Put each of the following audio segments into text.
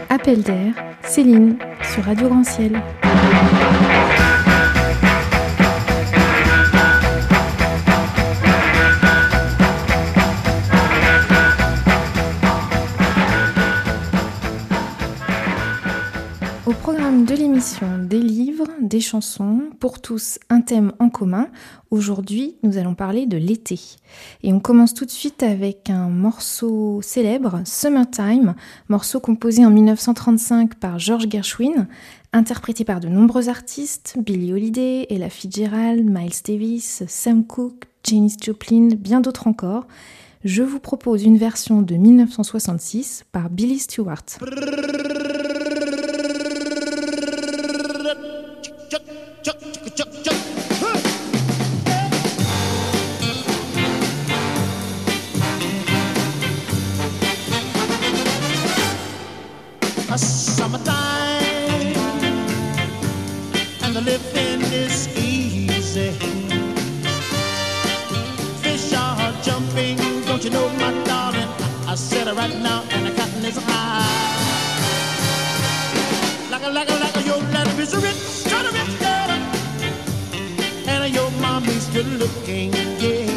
Appel d'air, Céline, sur Radio Grand Ciel. Au programme de l'émission, des livres, des chansons, pour tous un thème en commun. Aujourd'hui, nous allons parler de l'été. Et on commence tout de suite avec un morceau célèbre, Summertime, morceau composé en 1935 par George Gershwin, interprété par de nombreux artistes, Billie Holiday, Ella Fitzgerald, Miles Davis, Sam Cooke, Janis Joplin, bien d'autres encore. Je vous propose une version de 1966 par Billy Stewart. Summertime and the living is easy. Fish are jumping, don't you know, my darling? I said it right now, and the cotton is high. Like a, your daddy is rich, trying to rich girl, and your mommy's good looking, yeah.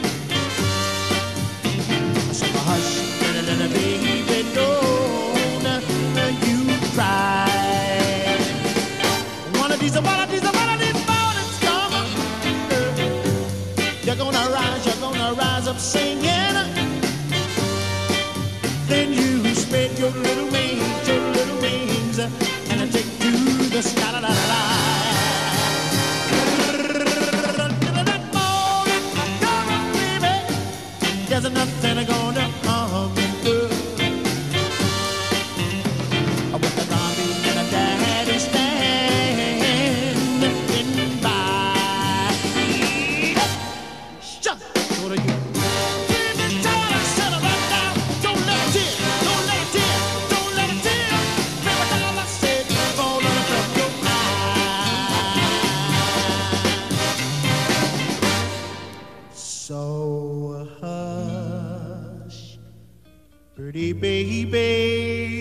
So hush, little baby, don't cry. One of these mornings come, you're gonna rise up singing. Then you spread your little wings, and take to the sky. La, la, la. That morning, come on, baby. There's nothing gonna harm you. Pretty baby,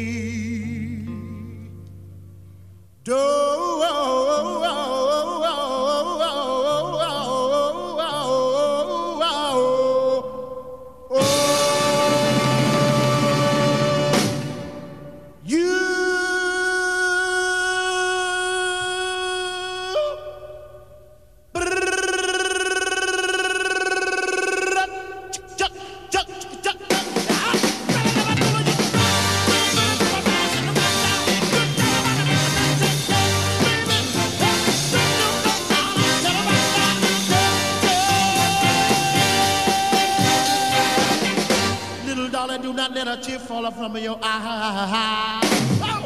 do not let a tear fall from your eye. Oh!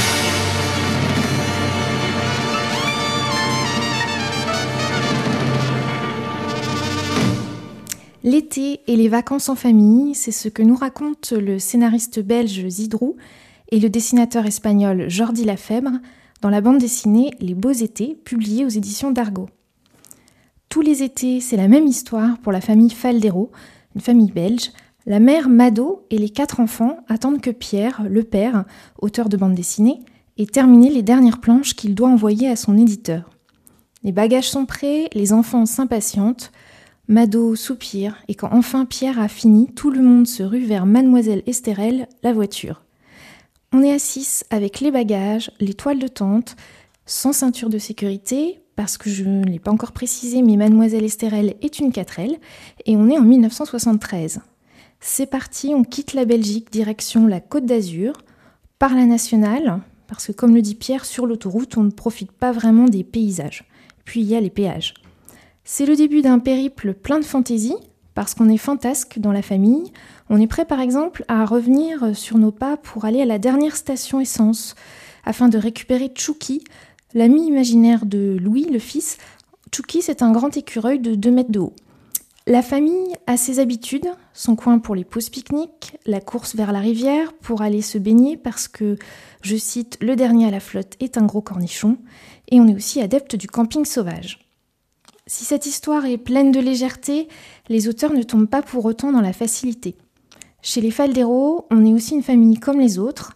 L'été et les vacances en famille, c'est ce que nous raconte le scénariste belge Zidrou et le dessinateur espagnol Jordi Lafèbre dans la bande dessinée Les Beaux Étés, publiée aux éditions d'Argo. Tous les étés, c'est la même histoire pour la famille Faldero, une famille belge. La mère Mado et les 4 enfants attendent que Pierre, le père, auteur de bande dessinée, ait terminé les dernières planches qu'il doit envoyer à son éditeur. Les bagages sont prêts, les enfants s'impatientent, Mado soupire et quand enfin Pierre a fini, tout le monde se rue vers Mademoiselle Estérelle, la voiture. On est à 6 avec les bagages, les toiles de tente, sans ceinture de sécurité, parce que je ne l'ai pas encore précisé, mais Mademoiselle Estérelle est une 4L, et on est en 1973. C'est parti, on quitte la Belgique, direction la Côte d'Azur, par la nationale, parce que comme le dit Pierre, sur l'autoroute, on ne profite pas vraiment des paysages. Puis il y a les péages. C'est le début d'un périple plein de fantaisie, parce qu'on est fantasque dans la famille. On est prêt par exemple à revenir sur nos pas pour aller à la dernière station essence, afin de récupérer Tchouki, l'ami imaginaire de Louis, le fils. Tchouki, c'est un grand écureuil de 2 mètres de haut. La famille a ses habitudes, son coin pour les pauses pique-nique, la course vers la rivière pour aller se baigner parce que, je cite, le dernier à la flotte est un gros cornichon, et on est aussi adepte du camping sauvage. Si cette histoire est pleine de légèreté, les auteurs ne tombent pas pour autant dans la facilité. Chez les Faldero, on est aussi une famille comme les autres.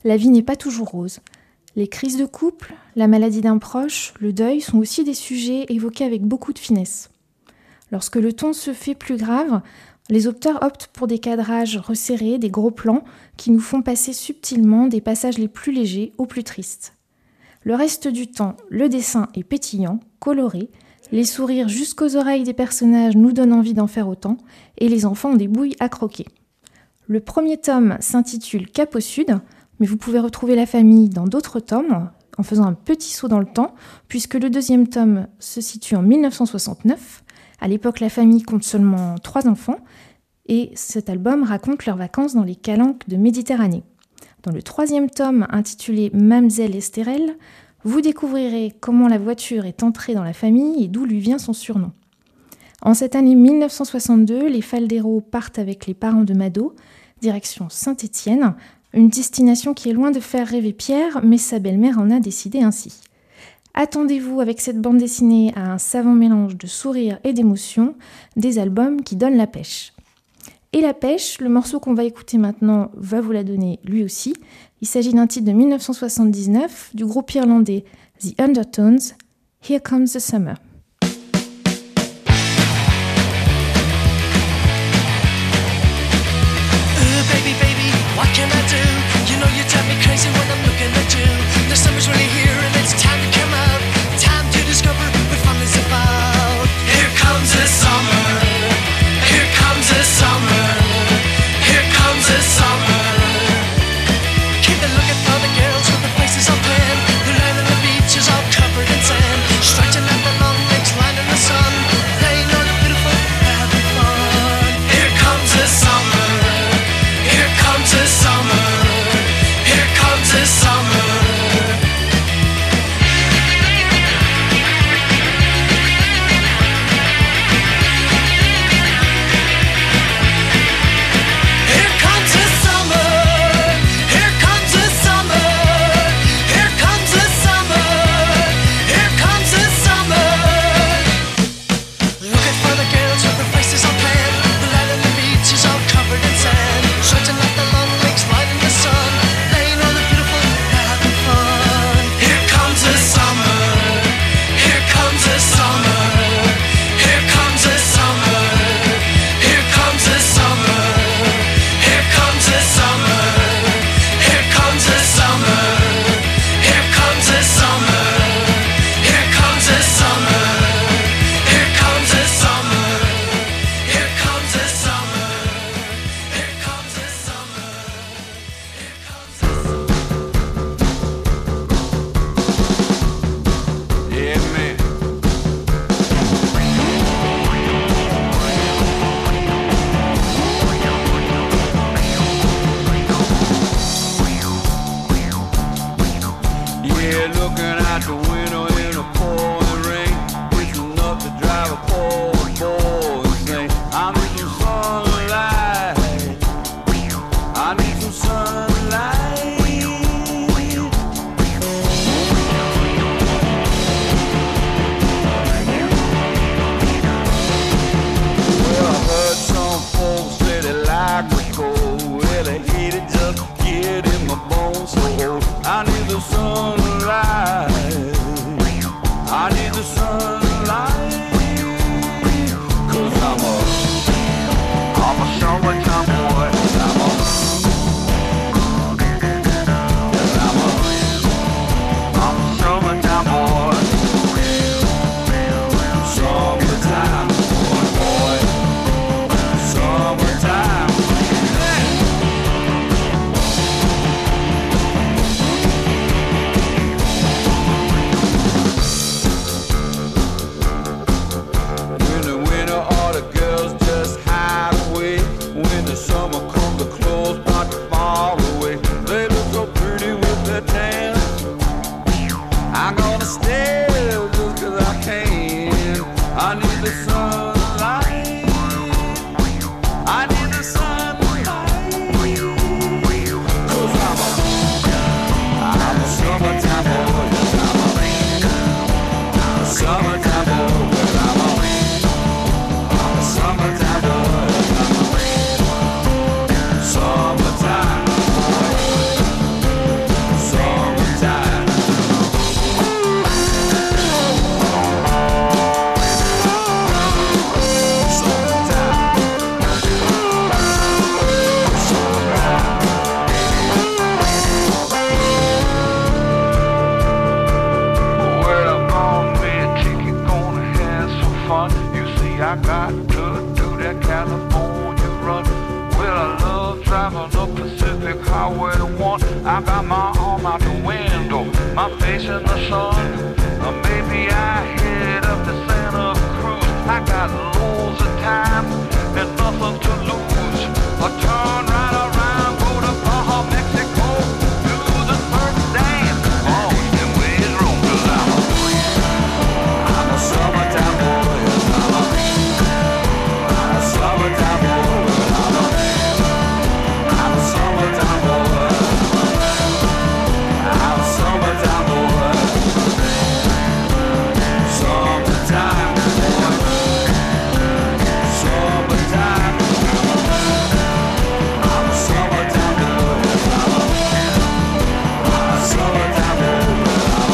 la vie n'est pas toujours rose. Les crises de couple, la maladie d'un proche, le deuil sont aussi des sujets évoqués avec beaucoup de finesse. Lorsque le ton se fait plus grave, les auteurs optent pour des cadrages resserrés, des gros plans qui nous font passer subtilement des passages les plus légers aux plus tristes. Le reste du temps, le dessin est pétillant, coloré, les sourires jusqu'aux oreilles des personnages nous donnent envie d'en faire autant, et les enfants ont des bouilles à croquer. Le premier tome s'intitule Cap au Sud, mais vous pouvez retrouver la famille dans d'autres tomes, en faisant un petit saut dans le temps, puisque le deuxième tome se situe en 1969. À l'époque, la famille compte seulement 3 enfants, et cet album raconte leurs vacances dans les calanques de Méditerranée. Dans le troisième tome, intitulé Mamzelle Estérelle, vous découvrirez comment la voiture est entrée dans la famille et d'où lui vient son surnom. En cette année 1962, les Faldeiro partent avec les parents de Mado, direction Saint-Étienne, une destination qui est loin de faire rêver Pierre, mais sa belle-mère en a décidé ainsi. Attendez-vous avec cette bande dessinée à un savant mélange de sourires et d'émotions, des albums qui donnent la pêche. Et la pêche, le morceau qu'on va écouter maintenant va vous la donner lui aussi. Il s'agit d'un titre de 1979 du groupe irlandais The Undertones, Here Comes the Summer. What can I do? You know you drive me crazy when I'm looking at you. The summer's really here and it's time to come out. Time to discover what fun is about. Here comes the summer. Here comes the summer. Here comes the summer. Keep on looking for the girls with the faces all tan. The land on the beach is all covered in sand. Stretching out the long legs, lying in the sun. Playing on the beautiful, having fun. Here comes the summer. Here comes the summer. Here comes the summer. Here comes the summer. Here comes the summer. Here comes the summer. Here comes the summer. Looking for the girls with their faces all tan. The land on the beach is all covered in sand. Stretching like the long legs, light in the sun. Laying on the beautiful, having fun. Here comes the summer. Here comes the summer. Here comes the summer. Here comes the summer. Here comes the summer. Here comes the summer. Here comes the summer. Here comes the summer. Here comes the summer. Here comes the summer. Here comes the summer. Yeah, man. Yeah, looking out the window in the pouring rain, it's enough to drive a poor boy insane. I need some sunlight. I need some sunlight. Well, I heard some folks say they like the cold. Well, they hate it just get in my bones so old. I need the sunlight. I need the sunlight. 'Cause I'm a summertime boy. I'm a summertime boy. Summertime boy. Summertime. In the winter, all the girls just hide away. When the summer comes, the clothes start to fall away. They look so pretty with their tan. I'm gonna stay just 'cause I can. I need the sunlight. I need the sunlight. 'Cause I'm a summertime boy. I'm a summertime boy. I'm a summertime boy. I'm a summertime boy. I got to do that California run. Well, I love driving the Pacific Highway 1. I got my arm out the window, my face in the sun. Maybe I head up to Santa Cruz. I got loads of time and nothing to lose. I turn right around, go to Baja, Mexico, do the surf dance. Oh, them ways roll, 'cause I'm a summertime boy. I'm a summertime boy. I'm a summertime boy. I'm a summertime boy. Summertime boy. Summertime. I'm a summertime boy. I'm a summertime boy.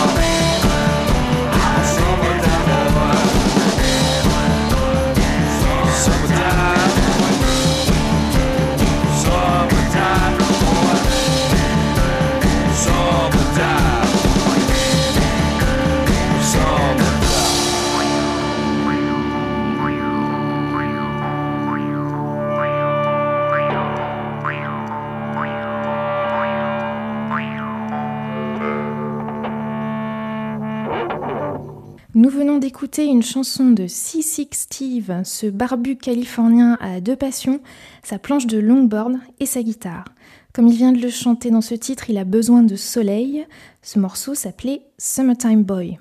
I'm a summertime boy. Summertime. Summertime boy. Summertime. Nous venons d'écouter une chanson de C6 Steve, ce barbu californien à deux passions, sa planche de longboard et sa guitare. Comme il vient de le chanter dans ce titre, il a besoin de soleil. Ce morceau s'appelait Summertime Boy.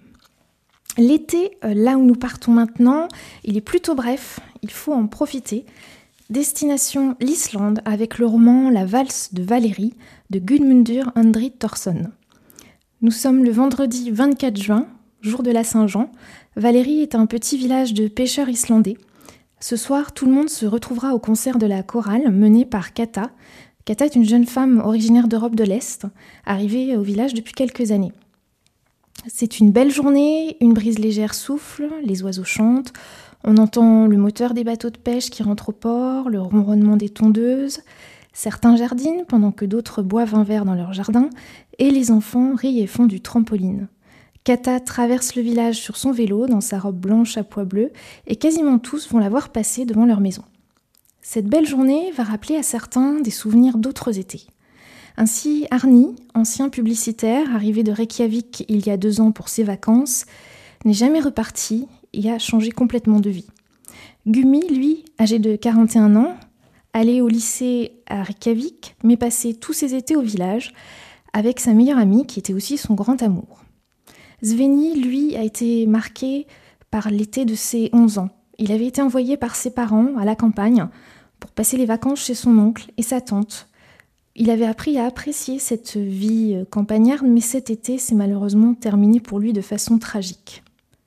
L'été, là où nous partons maintenant, il est plutôt bref, il faut en profiter. Destination l'Islande avec le roman La valse de Valérie de Gudmundur Andri Thorsson. Nous sommes le vendredi 24 juin, jour de la Saint-Jean. Valérie est un petit village de pêcheurs islandais. Ce soir, tout le monde se retrouvera au concert de la chorale menée par Kata. Kata est une jeune femme originaire d'Europe de l'Est, arrivée au village depuis quelques années. C'est une belle journée, une brise légère souffle, les oiseaux chantent, on entend le moteur des bateaux de pêche qui rentrent au port, le ronronnement des tondeuses. Certains jardinent pendant que d'autres boivent un verre dans leur jardin et les enfants rient et font du trampoline. Kata traverse le village sur son vélo dans sa robe blanche à pois bleus et quasiment tous vont la voir passer devant leur maison. Cette belle journée va rappeler à certains des souvenirs d'autres étés. Ainsi, Arni, ancien publicitaire arrivé de Reykjavik il y a 2 ans pour ses vacances, n'est jamais reparti et a changé complètement de vie. Gumi, lui, âgé de 41 ans, allait au lycée à Reykjavik, mais passait tous ses étés au village avec sa meilleure amie qui était aussi son grand amour. Sveni, lui, a été marqué par l'été de ses 11 ans. Il avait été envoyé par ses parents à la campagne pour passer les vacances chez son oncle et sa tante. Il avait appris à apprécier cette vie campagnarde, mais cet été s'est malheureusement terminé pour lui de façon tragique.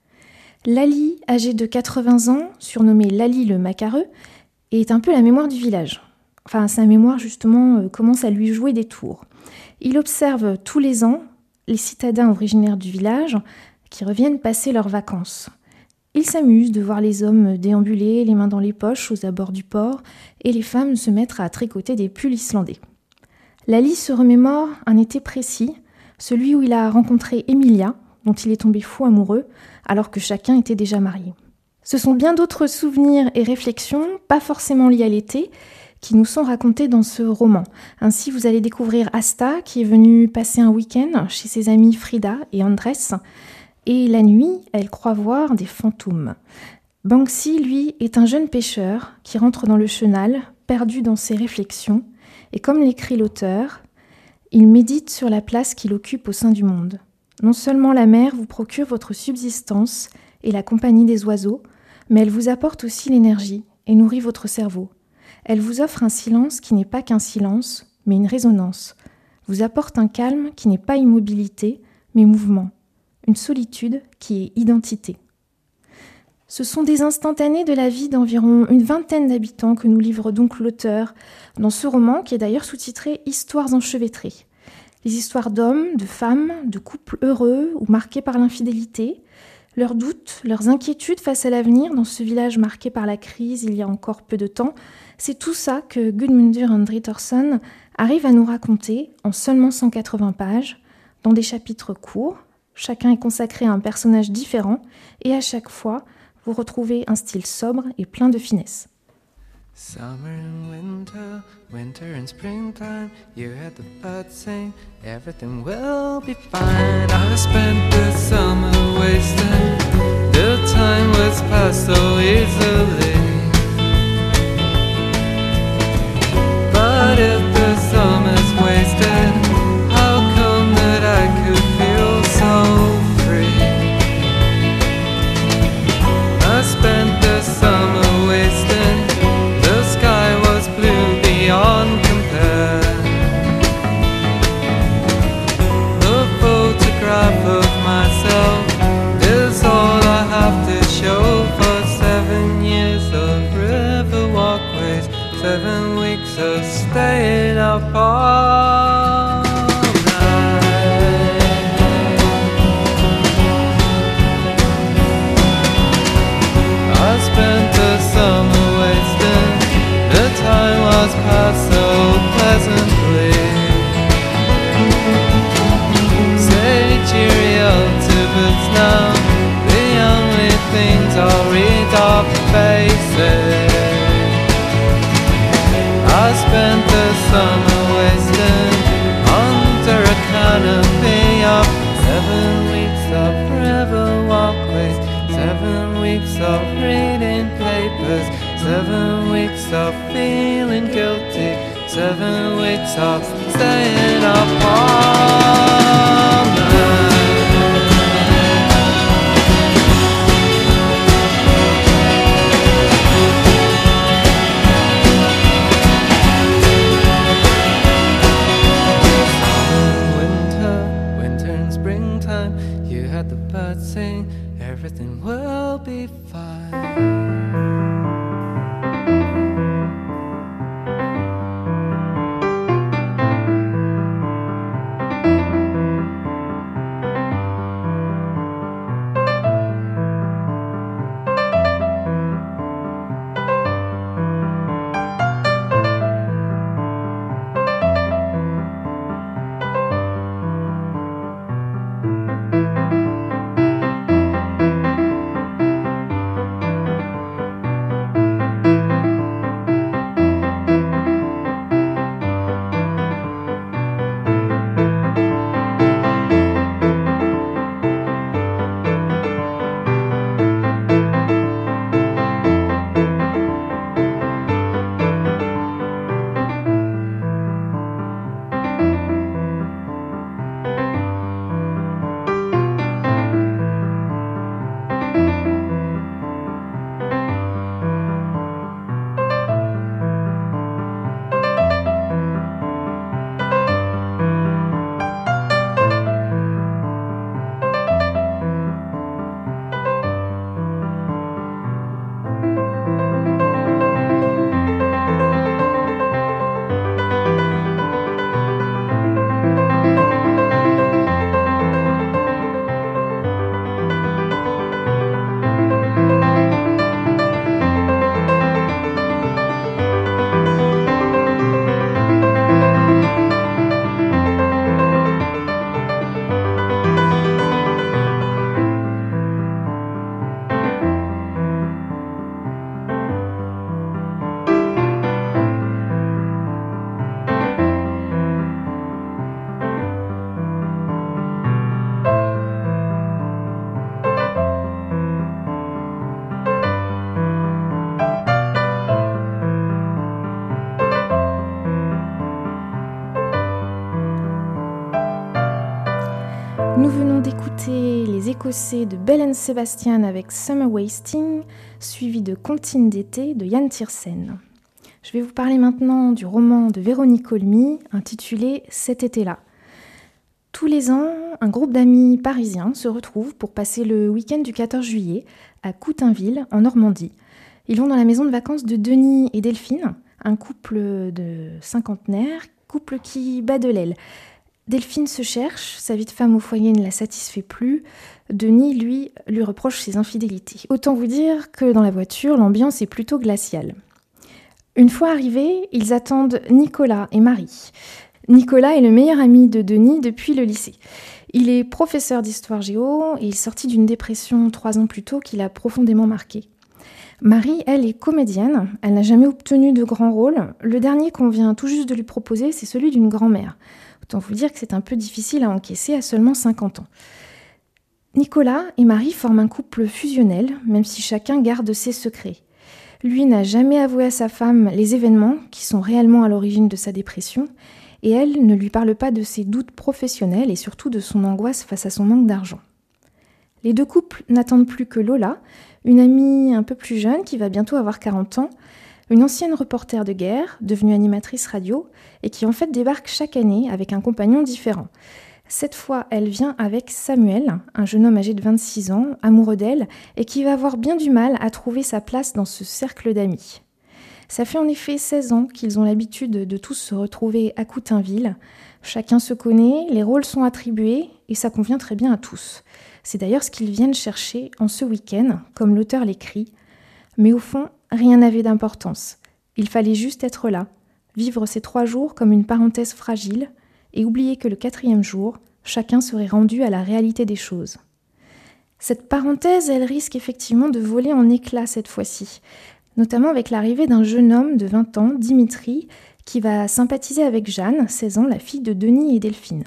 Lali, âgé de 80 ans, surnommé Lali le Macareux, est un peu la mémoire du village. Enfin, sa mémoire, justement, commence à lui jouer des tours. Il observe tous les ans les citadins originaires du village qui reviennent passer leurs vacances. Il s'amuse de voir les hommes déambuler, les mains dans les poches aux abords du port, et les femmes se mettre à tricoter des pulls islandais. Lali se remémore un été précis, celui où il a rencontré Emilia, dont il est tombé fou amoureux, alors que chacun était déjà marié. Ce sont bien d'autres souvenirs et réflexions, pas forcément liés à l'été, qui nous sont racontés dans ce roman. Ainsi, vous allez découvrir Asta, qui est venue passer un week-end chez ses amis Frida et Andrés, et la nuit, elle croit voir des fantômes. Banksy, lui, est un jeune pêcheur qui rentre dans le chenal, perdu dans ses réflexions, et comme l'écrit l'auteur, il médite sur la place qu'il occupe au sein du monde. Non seulement la mer vous procure votre subsistance et la compagnie des oiseaux, mais elle vous apporte aussi l'énergie et nourrit votre cerveau. Elle vous offre un silence qui n'est pas qu'un silence, mais une résonance. Vous apporte un calme qui n'est pas immobilité, mais mouvement. Une solitude qui est identité. Ce sont des instantanés de la vie d'environ une vingtaine d'habitants que nous livre donc l'auteur dans ce roman qui est d'ailleurs sous-titré « Histoires enchevêtrées ». Les histoires d'hommes, de femmes, de couples heureux ou marqués par l'infidélité, leurs doutes, leurs inquiétudes face à l'avenir dans ce village marqué par la crise il y a encore peu de temps, c'est tout ça que Gudmundur Andri Thorsson arrive à nous raconter en seulement 180 pages, dans des chapitres courts. Chacun est consacré à un personnage différent et à chaque fois, vous retrouvez un style sobre et plein de finesse. Summer and winter, winter and springtime, you heard the birds sing, everything will be fine. I spent the summer wasting, the time was passed so easily. But if the summer's wasted, how come that I could feel so free? I spent the summer wasting, the sky was blue beyond compare. The photograph of myself is all I have to show for 7 years of river walkways, 7 weeks of staying up all night. I spent the summer wasting, the time was passed so pleasantly. Say cheerio to books now, the only things I'll read are faces. I spent the summer wasting under a canopy of 7 weeks of river walkways, 7 weeks of reading papers, 7 weeks of feeling guilty, 7 weeks of staying up all night. The birds sing, everything will be fine. Nous venons d'écouter les Écossais de Bell & Sebastian avec Summer Wasting, suivi de Comptine d'été de Yann Tiersen. Je vais vous parler maintenant du roman de Véronique Olmy intitulé Cet été-là. Tous les ans, un groupe d'amis parisiens se retrouve pour passer le week-end du 14 juillet à Coutainville, en Normandie. Ils vont dans la maison de vacances de Denis et Delphine, un couple de cinquantenaires, couple qui bat de l'aile. Delphine se cherche, sa vie de femme au foyer ne la satisfait plus. Denis, lui reproche ses infidélités. Autant vous dire que dans la voiture, l'ambiance est plutôt glaciale. Une fois arrivés, ils attendent Nicolas et Marie. Nicolas est le meilleur ami de Denis depuis le lycée. Il est professeur d'histoire géo et il est sorti d'une dépression 3 ans plus tôt qui l'a profondément marqué. Marie, elle, est comédienne. Elle n'a jamais obtenu de grand rôle. Le dernier qu'on vient tout juste de lui proposer, c'est celui d'une grand-mère. Autant vous dire que c'est un peu difficile à encaisser à seulement 50 ans. Nicolas et Marie forment un couple fusionnel, même si chacun garde ses secrets. Lui n'a jamais avoué à sa femme les événements qui sont réellement à l'origine de sa dépression, et elle ne lui parle pas de ses doutes professionnels et surtout de son angoisse face à son manque d'argent. Les deux couples n'attendent plus que Lola, une amie un peu plus jeune qui va bientôt avoir 40 ans, une ancienne reporter de guerre, devenue animatrice radio, et qui en fait débarque chaque année avec un compagnon différent. Cette fois, elle vient avec Samuel, un jeune homme âgé de 26 ans, amoureux d'elle, et qui va avoir bien du mal à trouver sa place dans ce cercle d'amis. Ça fait en effet 16 ans qu'ils ont l'habitude de tous se retrouver à Coutainville. Chacun se connaît, les rôles sont attribués, et ça convient très bien à tous. C'est d'ailleurs ce qu'ils viennent chercher en ce week-end, comme l'auteur l'écrit. Mais au fond, rien n'avait d'importance. Il fallait juste être là, vivre ces 3 jours comme une parenthèse fragile, et oublier que le 4e jour, chacun serait rendu à la réalité des choses. Cette parenthèse, elle risque effectivement de voler en éclats cette fois-ci, notamment avec l'arrivée d'un jeune homme de 20 ans, Dimitri, qui va sympathiser avec Jeanne, 16 ans, la fille de Denis et Delphine.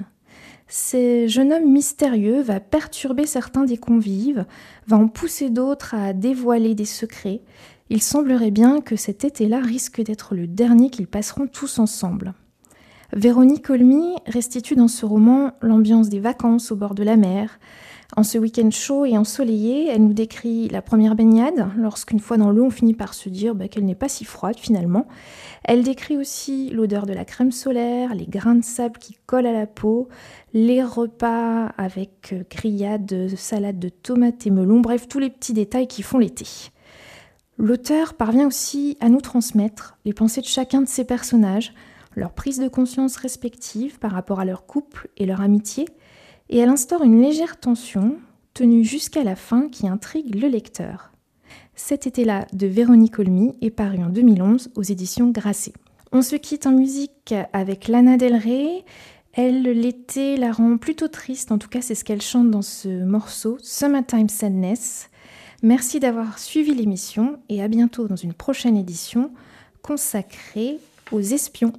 Ce jeune homme mystérieux va perturber certains des convives, va en pousser d'autres à dévoiler des secrets. Il semblerait bien que cet été-là risque d'être le dernier qu'ils passeront tous ensemble. Véronique Olmy restitue dans ce roman l'ambiance des vacances au bord de la mer. En ce week-end chaud et ensoleillé, elle nous décrit la première baignade, lorsqu'une fois dans l'eau, on finit par se dire qu'elle n'est pas si froide finalement. Elle décrit aussi l'odeur de la crème solaire, les grains de sable qui collent à la peau, les repas avec grillades, salade de tomates et melons, bref, tous les petits détails qui font l'été. L'auteur parvient aussi à nous transmettre les pensées de chacun de ses personnages, leur prise de conscience respective par rapport à leur couple et leur amitié, et elle instaure une légère tension, tenue jusqu'à la fin, qui intrigue le lecteur. Cet été-là de Véronique Olmy est paru en 2011 aux éditions Grasset. On se quitte en musique avec Lana Del Rey. Elle, l'été, la rend plutôt triste, en tout cas c'est ce qu'elle chante dans ce morceau, Summertime Sadness. Merci d'avoir suivi l'émission et à bientôt dans une prochaine édition consacrée aux espions.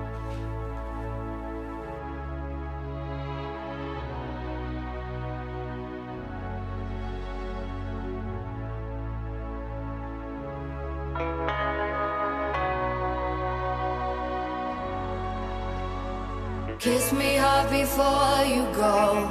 Kiss me hard before you go.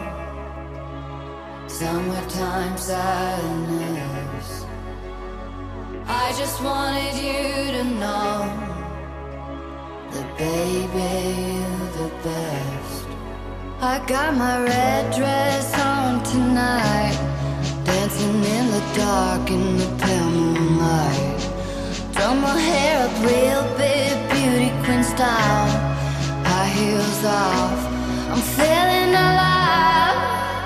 Summertime sadness. I just wanted you to know that baby, you're the best. I got my red dress on tonight, dancing in the dark in the pale moonlight. Drum my hair up real big, beauty queen style. High heels off, I'm feeling alive.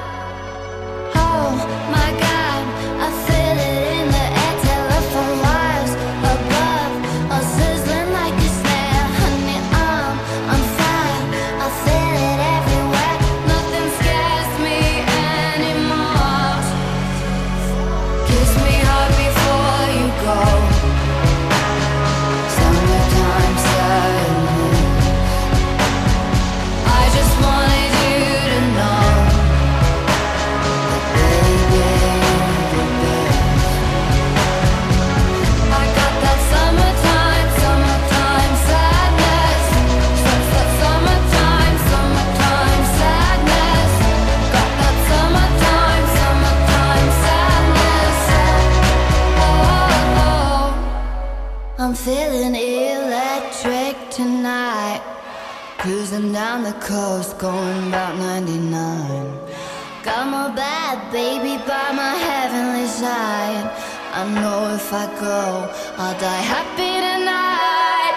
Oh my God, I feel it in the air, telephone wires above, all sizzling like a snare. Honey, I'm fire, I feel it everywhere. Nothing scares me anymore. Kiss me hard before you go. Summertime sadness. I just wanted you to know that baby, you're the best. I got that summertime sadness. Summertime sadness. Got that summertime sadness. Oh, I'm feeling electric tonight. Cruising down the coast, going about 99. Got my bad baby by my heavenly side. I know if I go, I'll die happy tonight.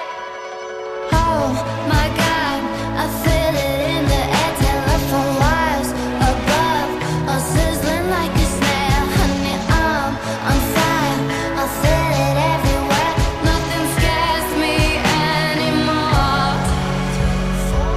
Oh my God, I feel it in the air, telephone wires above, all sizzling like a snare. Honey, I'm fire, I feel it everywhere. Nothing scares me anymore.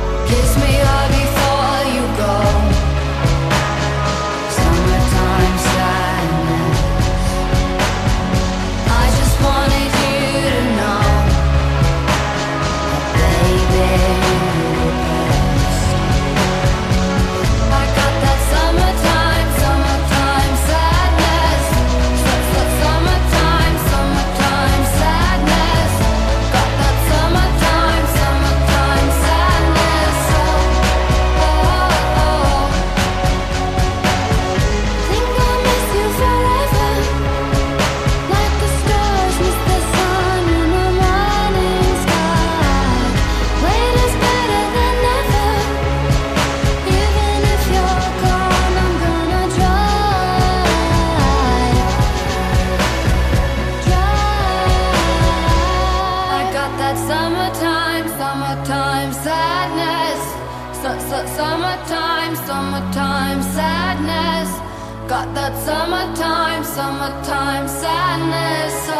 summertime sadness. Got that summertime sadness.